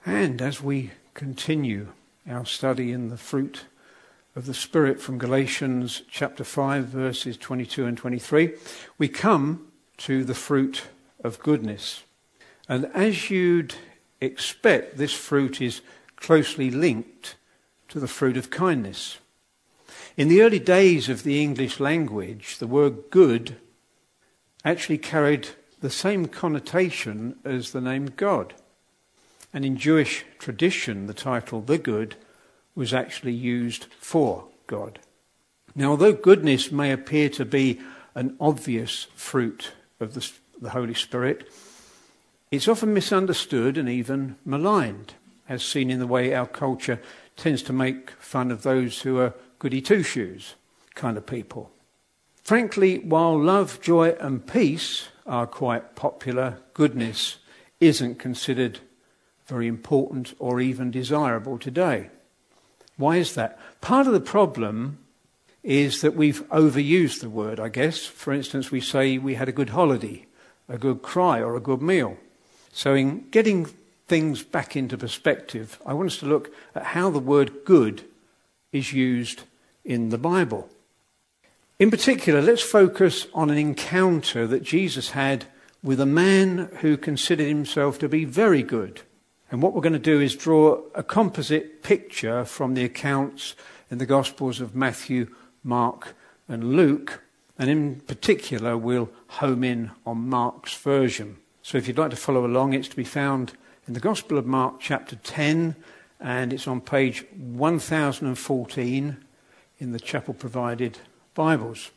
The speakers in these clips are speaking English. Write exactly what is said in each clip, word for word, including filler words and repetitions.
And as we continue our study in the fruit of the Spirit from Galatians chapter five, verses twenty-two and twenty-three, we come to the fruit of goodness. And as you'd expect, this fruit is closely linked to the fruit of kindness. In the early days of the English language, the word good actually carried the same connotation as the name God. And in Jewish tradition, the title the Good was actually used for God. Now, although goodness may appear to be an obvious fruit of the, the Holy Spirit, it's often misunderstood and even maligned, as seen in the way our culture tends to make fun of those who are goody two-shoes kind of people. Frankly, while love, joy and peace are quite popular, goodness isn't considered very important or even desirable today. Why is that? Part of the problem is that we've overused the word, I guess. For instance, we say we had a good holiday, a good cry or a good meal. So in getting things back into perspective, I want us to look at how the word good is used in the Bible. In particular, let's focus on an encounter that Jesus had with a man who considered himself to be very good. And what we're going to do is draw a composite picture from the accounts in the Gospels of Matthew, Mark and Luke. And in particular, we'll home in on Mark's version. So if you'd like to follow along, it's to be found in the Gospel of Mark chapter ten, and it's on page one thousand fourteen in the chapel-provided Bibles.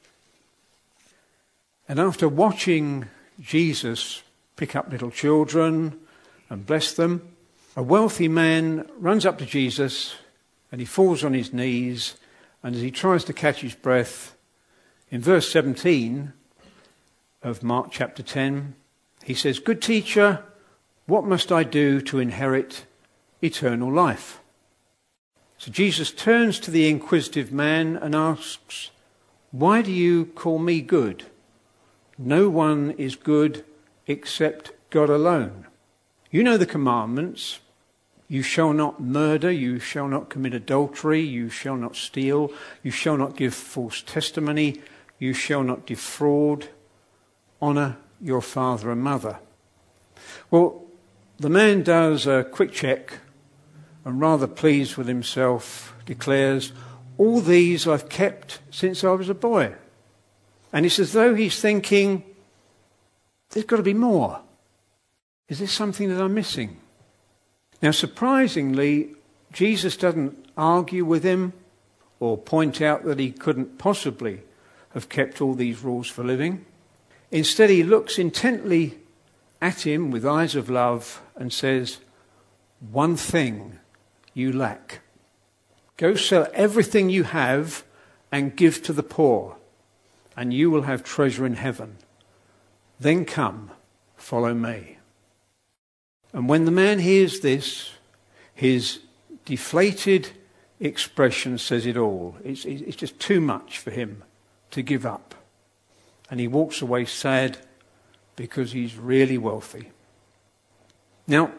And after watching Jesus pick up little children and bless them, a wealthy man runs up to Jesus and he falls on his knees, and as he tries to catch his breath, in verse seventeen of Mark chapter ten, he says, "Good teacher, what must I do to inherit eternal life?" So Jesus turns to the inquisitive man and asks, "Why do you call me good? No one is good except God alone. You know the commandments. You shall not murder, you shall not commit adultery, you shall not steal, you shall not give false testimony, you shall not defraud, honour your father and mother." Well, the man does a quick check and, rather pleased with himself, declares, "All these I've kept since I was a boy." And it's as though he's thinking, there's got to be more. Is there something that I'm missing? Now, surprisingly, Jesus doesn't argue with him or point out that he couldn't possibly have kept all these rules for living. Instead, he looks intently at him with eyes of love and says, "One thing you lack. Go sell everything you have and give to the poor, and you will have treasure in heaven. Then come, follow me." And when the man hears this, his deflated expression says it all. It's, it's just too much for him to give up. And he walks away sad because he's really wealthy. Now,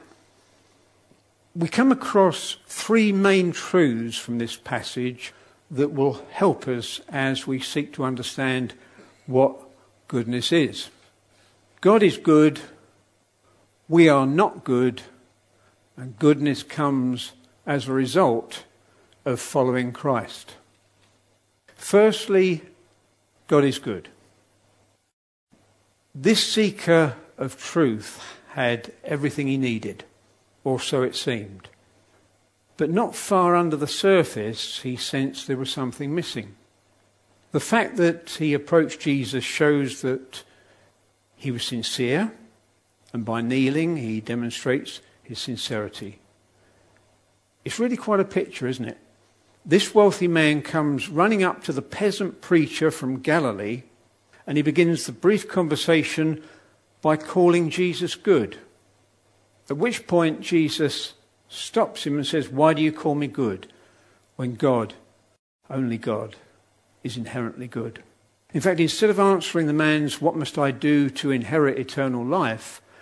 we come across three main truths from this passage that will help us as we seek to understand what goodness is. God is good. We are not good, and goodness comes as a result of following Christ. Firstly, God is good. This seeker of truth had everything he needed, or so it seemed. But not far under the surface, he sensed there was something missing. The fact that he approached Jesus shows that he was sincere, and by kneeling, he demonstrates his sincerity. It's really quite a picture, isn't it? This wealthy man comes running up to the peasant preacher from Galilee, and he begins the brief conversation by calling Jesus good. At which point Jesus stops him and says, "Why do you call me good when God, only God, is inherently good?" In fact, instead of answering the man's "What must I do to inherit eternal life?"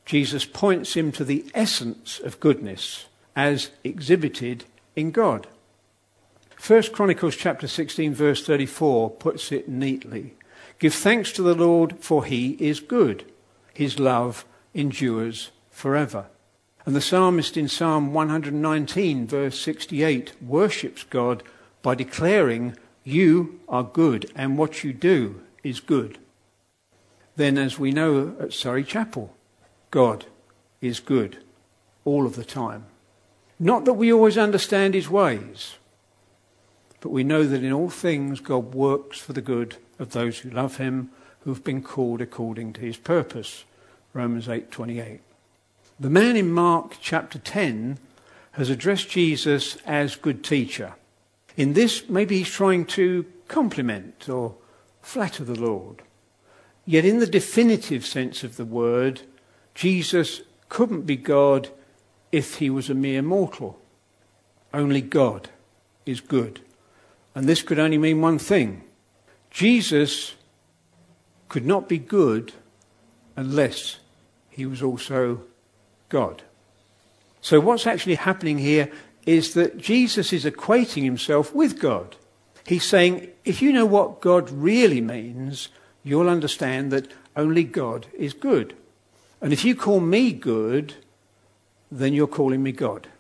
Jesus points him to the essence of goodness as exhibited in God. First Chronicles chapter sixteen verse thirty-four puts it neatly. Give thanks to the Lord, for he is good. His love endures forever. And the psalmist in Psalm one nineteen verse sixty-eight worships God by declaring, you are good and what you do is good. Then, as we know at Surrey Chapel, God is good all of the time. Not that we always understand his ways, but we know that in all things God works for the good of those who love him, who have been called according to his purpose. Romans eight twenty-eight. The man in Mark chapter ten has addressed Jesus as good teacher. In this, maybe he's trying to compliment or flatter the Lord. Yet in the definitive sense of the word, Jesus couldn't be God if he was a mere mortal. Only God is good. And this could only mean one thing. Jesus could not be good unless he was also God. So what's actually happening here is that Jesus is equating himself with God. He's saying, if you know what God really means, you'll understand that only God is good. And if you call me good, then you're calling me God.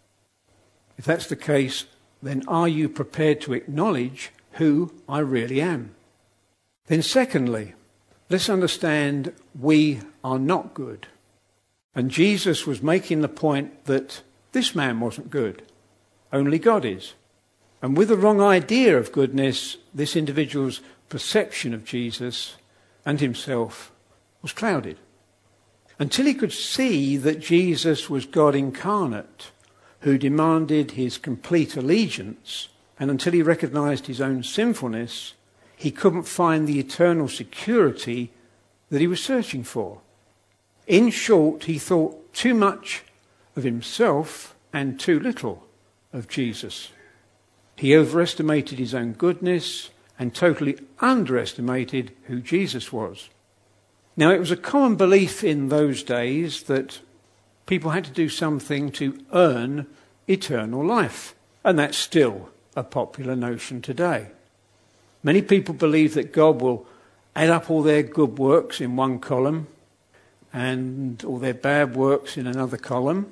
If that's the case, then are you prepared to acknowledge who I really am? Then secondly, let's understand we are not good. And Jesus was making the point that this man wasn't good. Only God is. And with the wrong idea of goodness, this individual's perception of Jesus and himself was clouded. Until he could see that Jesus was God incarnate, who demanded his complete allegiance, and until he recognized his own sinfulness, he couldn't find the eternal security that he was searching for. In short, he thought too much of himself and too little of Jesus. He overestimated his own goodness and totally underestimated who Jesus was. Now, it was a common belief in those days that people had to do something to earn eternal life. And that's still a popular notion today. Many people believe that God will add up all their good works in one column and all their bad works in another column.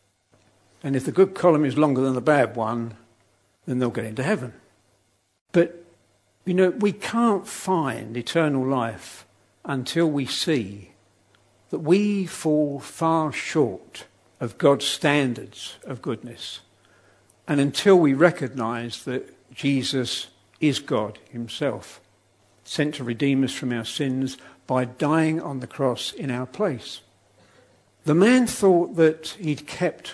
And if the good column is longer than the bad one, then they'll get into heaven. But, you know, we can't find eternal life until we see that we fall far short of God's standards of goodness. And until we recognize that Jesus is God himself, sent to redeem us from our sins by dying on the cross in our place. The man thought that he'd kept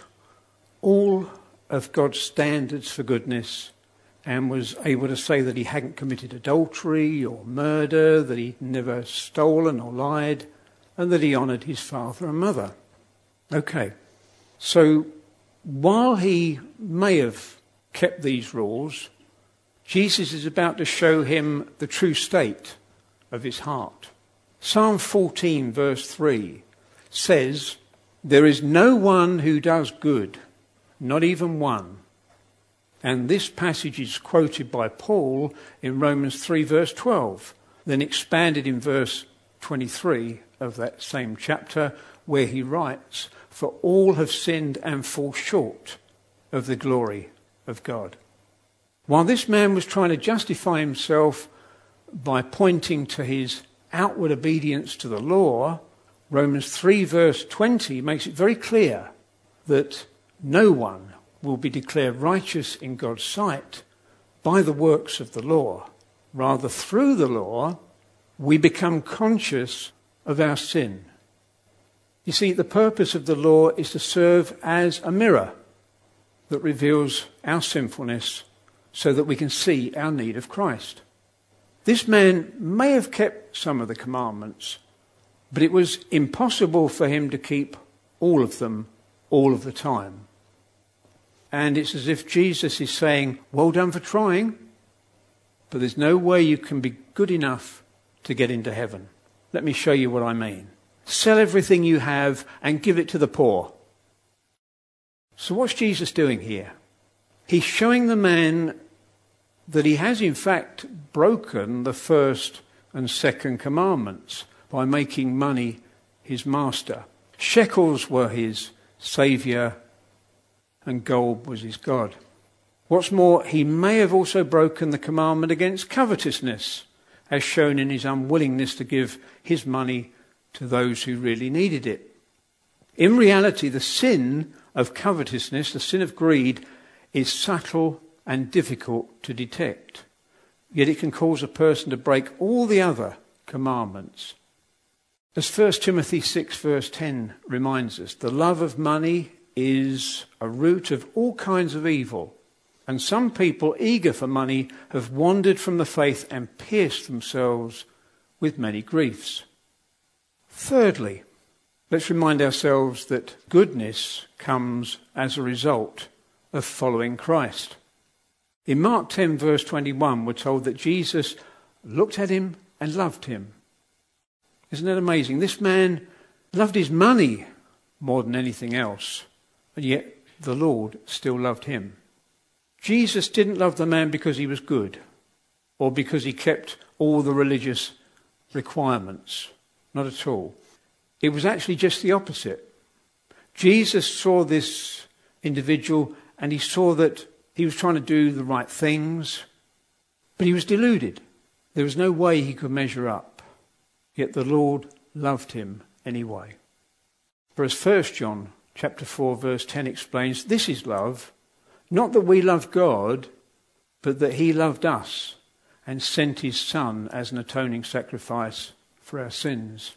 all of God's standards for goodness and was able to say that he hadn't committed adultery or murder, that he'd never stolen or lied, and that he honoured his father and mother. Okay, so while he may have kept these rules, Jesus is about to show him the true state of his heart. Psalm fourteen verse three says, "There is no one who does good, not even one." And this passage is quoted by Paul in Romans three verse twelve, then expanded in verse twenty-three of that same chapter, where he writes, "For all have sinned and fall short of the glory of God." While this man was trying to justify himself by pointing to his outward obedience to the law, Romans three verse twenty makes it very clear that no one will be declared righteous in God's sight by the works of the law. Rather, through the law, we become conscious of our sin. You see, the purpose of the law is to serve as a mirror that reveals our sinfulness so that we can see our need of Christ. This man may have kept some of the commandments, but it was impossible for him to keep all of them all of the time. And it's as if Jesus is saying, well done for trying, but there's no way you can be good enough to get into heaven. Let me show you what I mean. Sell everything you have and give it to the poor. So what's Jesus doing here? He's showing the man that he has in fact broken the first and second commandments by making money his master. Shekels were his saviour and gold was his God. What's more, he may have also broken the commandment against covetousness, as shown in his unwillingness to give his money to those who really needed it. In reality, the sin of covetousness, the sin of greed, is subtle and difficult to detect. Yet it can cause a person to break all the other commandments. As First Timothy six verse ten reminds us, the love of money is a root of all kinds of evil. And some people eager for money have wandered from the faith and pierced themselves with many griefs. Thirdly, let's remind ourselves that goodness comes as a result of following Christ. In Mark ten verse twenty-one, we're told that Jesus looked at him and loved him. Isn't that amazing? This man loved his money more than anything else, and yet the Lord still loved him. Jesus didn't love the man because he was good or because he kept all the religious requirements. Not at all. It was actually just the opposite. Jesus saw this individual and he saw that he was trying to do the right things, but he was deluded. There was no way he could measure up. Yet the Lord loved him anyway. For as First John chapter four verse ten explains, this is love, not that we loved God, but that he loved us and sent his Son as an atoning sacrifice for our sins.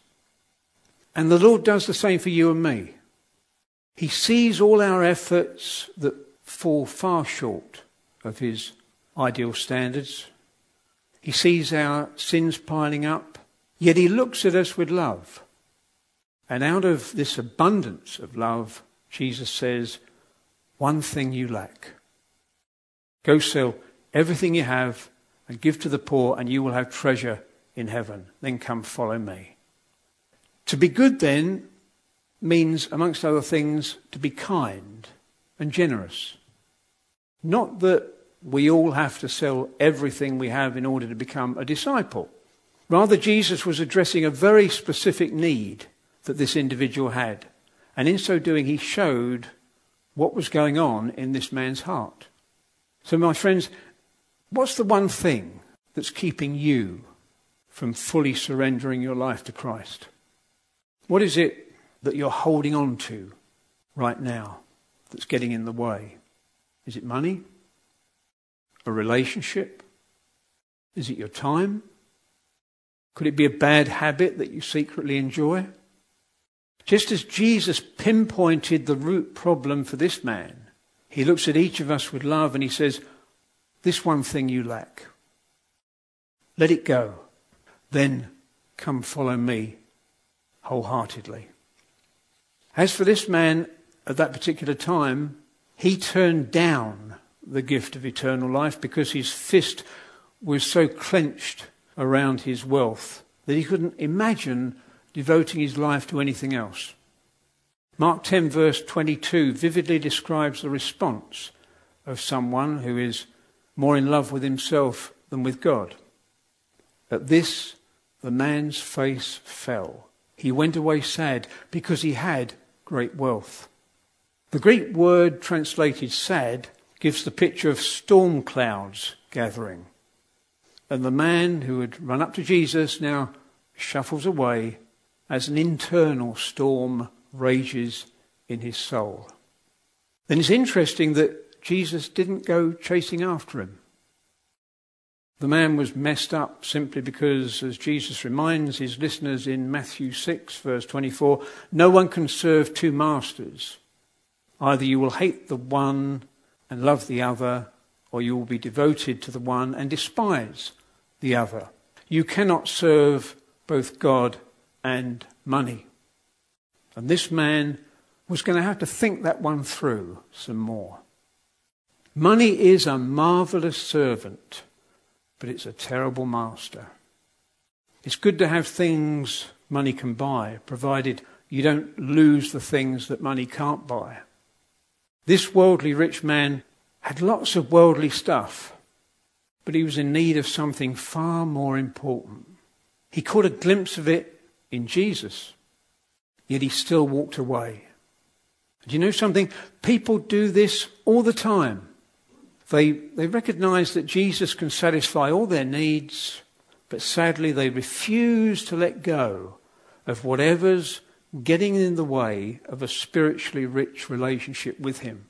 And the Lord does the same for you and me. He sees all our efforts that fall far short of his ideal standards. He sees our sins piling up, yet he looks at us with love. And out of this abundance of love, Jesus says, one thing you lack. Go sell everything you have and give to the poor and you will have treasure in heaven. Then come follow me. To be good then means, amongst other things, to be kind and generous. Not that we all have to sell everything we have in order to become a disciple. Rather, Jesus was addressing a very specific need that this individual had. And in so doing, he showed what was going on in this man's heart. So, my friends, what's the one thing that's keeping you from fully surrendering your life to Christ? What is it that you're holding on to right now that's getting in the way? Is it money? A relationship? Is it your time? Could it be a bad habit that you secretly enjoy? Just as Jesus pinpointed the root problem for this man, he looks at each of us with love and he says, this one thing you lack. Let it go. Then come follow me wholeheartedly. As for this man at that particular time, he turned down the gift of eternal life because his fist was so clenched around his wealth that he couldn't imagine devoting his life to anything else. Mark ten verse twenty-two vividly describes the response of someone who is more in love with himself than with God. At this, the man's face fell. He went away sad because he had great wealth. The Greek word translated sad gives the picture of storm clouds gathering. And the man who had run up to Jesus now shuffles away as an internal storm rages in his soul. Then it's interesting that Jesus didn't go chasing after him. The man was messed up simply because, as Jesus reminds his listeners in Matthew six, verse twenty-four, no one can serve two masters. Either you will hate the one and love the other, or you will be devoted to the one and despise the other. You cannot serve both God and money. And this man was going to have to think that one through some more. Money is a marvellous servant, but it's a terrible master. It's good to have things money can buy, provided you don't lose the things that money can't buy. This worldly rich man had lots of worldly stuff, but he was in need of something far more important. He caught a glimpse of it in Jesus, yet he still walked away. Do you know something? People do this all the time. They, they recognize that Jesus can satisfy all their needs, but sadly they refuse to let go of whatever's getting in the way of a spiritually rich relationship with him.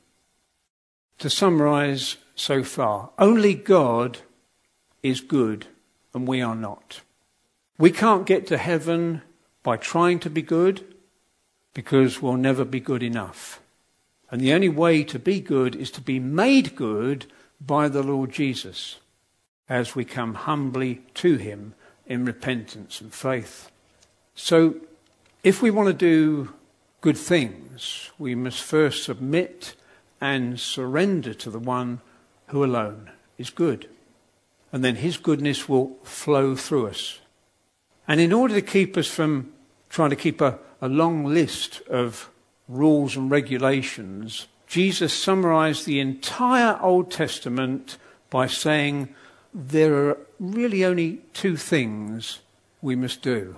To summarize so far, only God is good and we are not. We can't get to heaven by trying to be good because we'll never be good enough. And the only way to be good is to be made good by the Lord Jesus as we come humbly to him in repentance and faith. So if we want to do good things, we must first submit and surrender to the one who alone is good. And then his goodness will flow through us. And in order to keep us from trying to keep a, a long list of rules and regulations, Jesus summarized the entire Old Testament by saying there are really only two things we must do.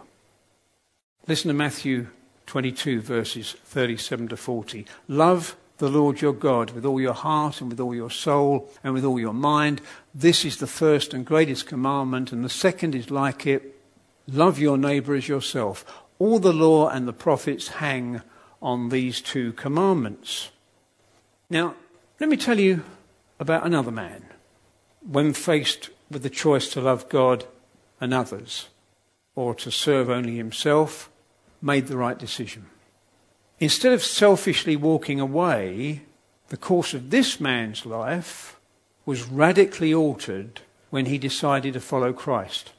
Listen to Matthew twenty-two, verses thirty-seven to forty. Love the Lord your God with all your heart and with all your soul and with all your mind. This is the first and greatest commandment, and the second is like it. Love your neighbour as yourself. All the law and the prophets hang on these two commandments. Now, let me tell you about another man when faced with the choice to love God and others or to serve only himself, made the right decision. Instead of selfishly walking away, the course of this man's life was radically altered when he decided to follow Christ.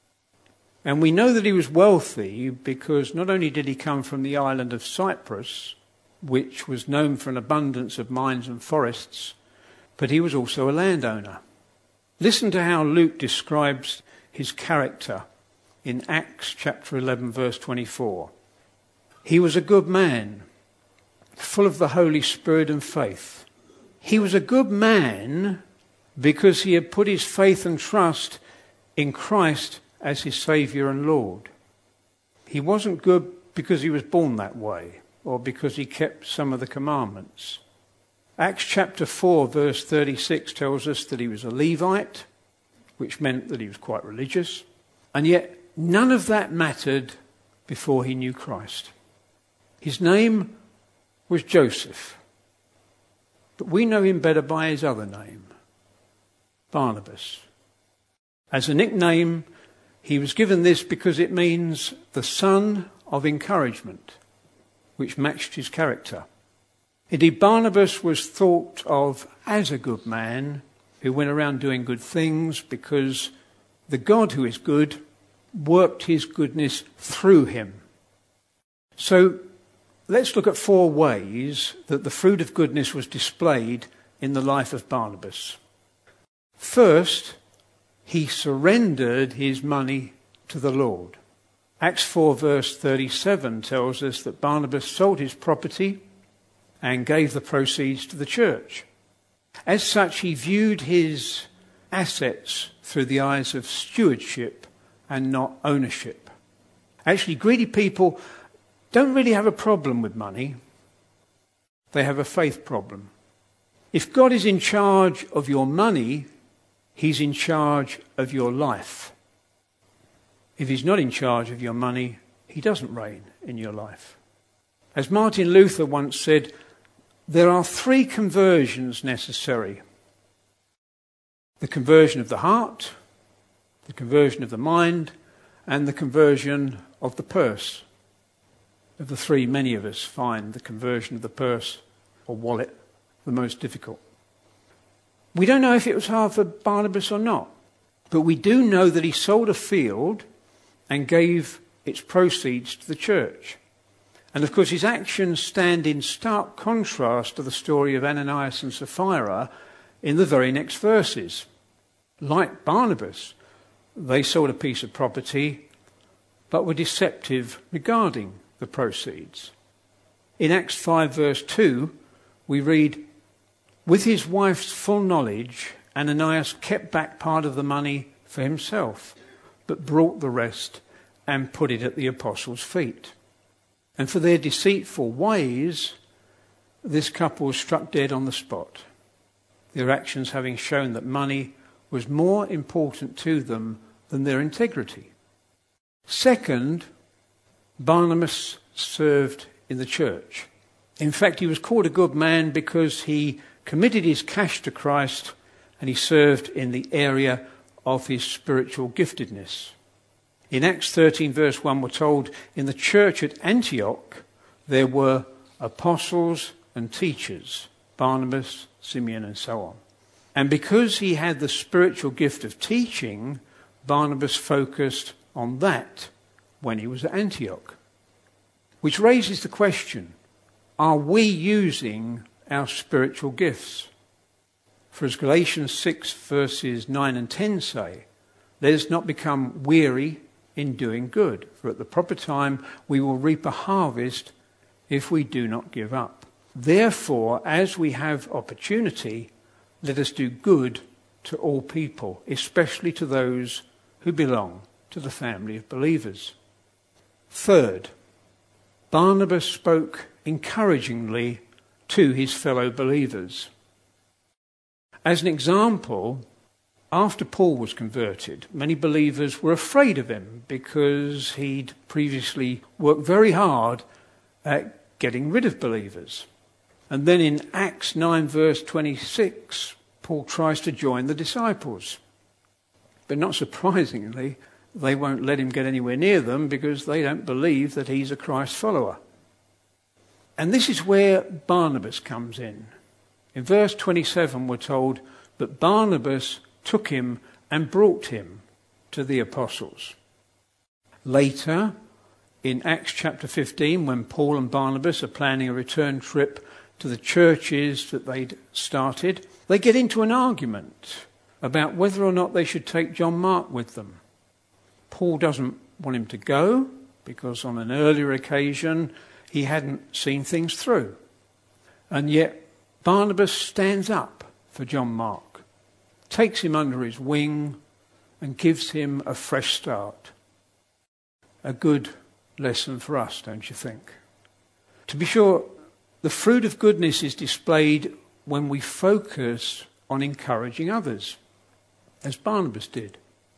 And we know that he was wealthy because not only did he come from the island of Cyprus, which was known for an abundance of mines and forests, but he was also a landowner. Listen to how Luke describes his character in Acts chapter eleven, verse twenty-four. He was a good man, full of the Holy Spirit and faith. He was a good man because he had put his faith and trust in Christ as his Saviour and Lord. He wasn't good because he was born that way or because he kept some of the commandments. Acts chapter four, verse thirty-six tells us that he was a Levite, which meant that he was quite religious, and yet none of that mattered before he knew Christ. His name was Joseph, but we know him better by his other name, Barnabas. As a nickname, he was given this because it means the son of encouragement, which matched his character. Indeed, Barnabas was thought of as a good man who went around doing good things because the God who is good worked his goodness through him. So let's look at four ways that the fruit of goodness was displayed in the life of Barnabas. First, he surrendered his money to the Lord. Acts four verse thirty-seven tells us that Barnabas sold his property and gave the proceeds to the church. As such, he viewed his assets through the eyes of stewardship and not ownership. Actually, greedy people don't really have a problem with money. They have a faith problem. If God is in charge of your money, he's in charge of your life. If he's not in charge of your money, he doesn't reign in your life. As Martin Luther once said, there are three conversions necessary. The conversion of the heart, the conversion of the mind, and the conversion of the purse. Of the three, many of us find the conversion of the purse or wallet the most difficult. We don't know if it was hard for Barnabas or not, but we do know that he sold a field and gave its proceeds to the church. And of course his actions stand in stark contrast to the story of Ananias and Sapphira in the very next verses. Like Barnabas, they sold a piece of property but were deceptive regarding the proceeds. In Acts five verse two, we read, "With his wife's full knowledge, Ananias kept back part of the money for himself, but brought the rest and put it at the apostles' feet. And for their deceitful ways, this couple was struck dead on the spot, their actions having shown that money was more important to them than their integrity." Second, Barnabas served in the church. In fact, he was called a good man because he committed his cash to Christ and he served in the area of his spiritual giftedness. In Acts thirteen verse one, we're told, in the church at Antioch there were apostles and teachers, Barnabas, Simeon and so on. And because he had the spiritual gift of teaching, Barnabas focused on that when he was at Antioch. Which raises the question, are we using our spiritual gifts? For as Galatians six verses nine and ten say, "Let us not become weary in doing good, for at the proper time we will reap a harvest if we do not give up. Therefore, as we have opportunity, let us do good to all people, especially to those who belong to the family of believers." Third, Barnabas spoke encouragingly to his fellow believers. As an example, after Paul was converted, many believers were afraid of him because he'd previously worked very hard at getting rid of believers. And then in Acts nine verse twenty-six, Paul tries to join the disciples. But not surprisingly, they won't let him get anywhere near them because they don't believe that he's a Christ follower. And this is where Barnabas comes in. In verse twenty-seven we're told, "But Barnabas took him and brought him to the apostles." Later, in Acts chapter fifteen, when Paul and Barnabas are planning a return trip to the churches that they'd started, they get into an argument about whether or not they should take John Mark with them. Paul doesn't want him to go because on an earlier occasion he hadn't seen things through. And yet Barnabas stands up for John Mark, takes him under his wing and gives him a fresh start. A good lesson for us, don't you think? To be sure, the fruit of goodness is displayed when we focus on encouraging others, as Barnabas did.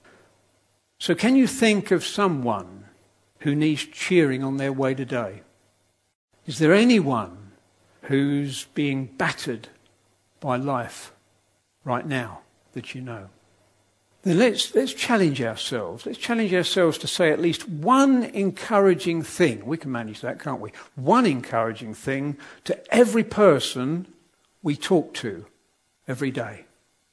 So can you think of someone who needs cheering on their way today? Is there anyone who's being battered by life right now that you know? Then let's, let's challenge ourselves. Let's challenge ourselves to say at least one encouraging thing. We can manage that, can't we? One encouraging thing to every person we talk to every day.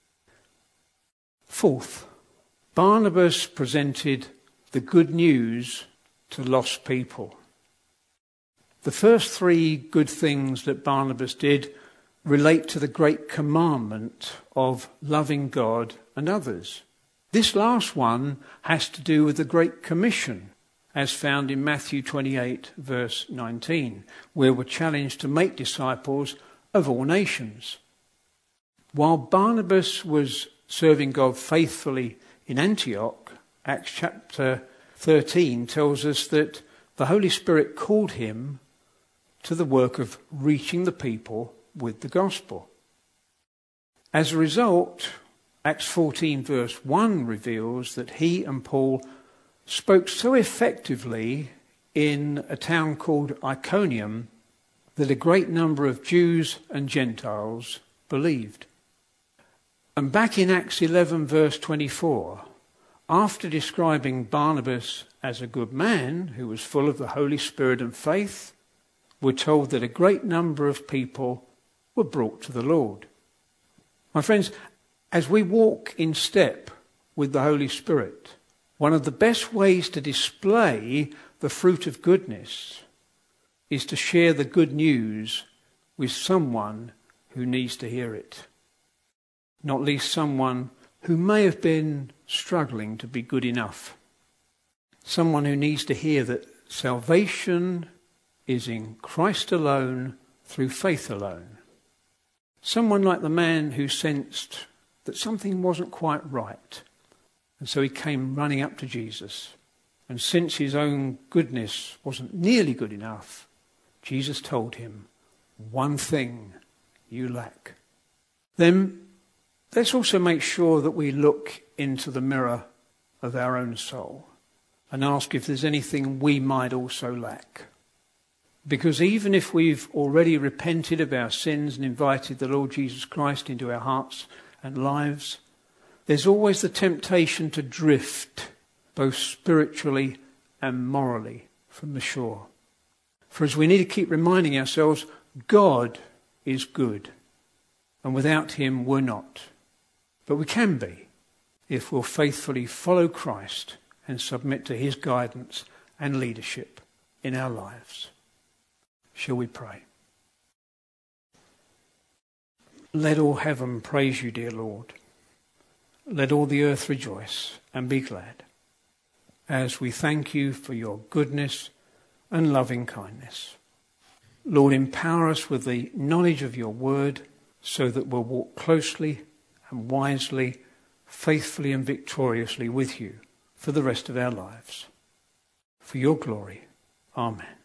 Fourth, Barnabas presented the good news to lost people. The first three good things that Barnabas did relate to the great commandment of loving God and others. This last one has to do with the Great Commission, as found in Matthew twenty-eight, verse nineteen, where we're challenged to make disciples of all nations. While Barnabas was serving God faithfully in Antioch, Acts chapter thirteen tells us that the Holy Spirit called him to the work of reaching the people with the gospel. As a result, Acts fourteen verse one reveals that he and Paul spoke so effectively in a town called Iconium that a great number of Jews and Gentiles believed. And back in Acts eleven verse twenty-four, after describing Barnabas as a good man who was full of the Holy Spirit and faith, we're told that a great number of people were brought to the Lord. My friends, as we walk in step with the Holy Spirit, one of the best ways to display the fruit of goodness is to share the good news with someone who needs to hear it. Not least someone who may have been struggling to be good enough. Someone who needs to hear that salvation is in Christ alone, through faith alone. Someone like the man who sensed that something wasn't quite right. And so he came running up to Jesus. And since his own goodness wasn't nearly good enough, Jesus told him, one thing you lack. Then let's also make sure that we look into the mirror of our own soul and ask if there's anything we might also lack. Because even if we've already repented of our sins and invited the Lord Jesus Christ into our hearts and lives, there's always the temptation to drift, both spiritually and morally, from the shore. For as we need to keep reminding ourselves, God is good, and without him we're not. But we can be, if we'll faithfully follow Christ and submit to his guidance and leadership in our lives. Shall we pray? Let all heaven praise you, dear Lord. Let all the earth rejoice and be glad, as we thank you for your goodness and loving kindness. Lord, empower us with the knowledge of your word so that we'll walk closely and wisely, faithfully and victoriously with you for the rest of our lives. For your glory. Amen.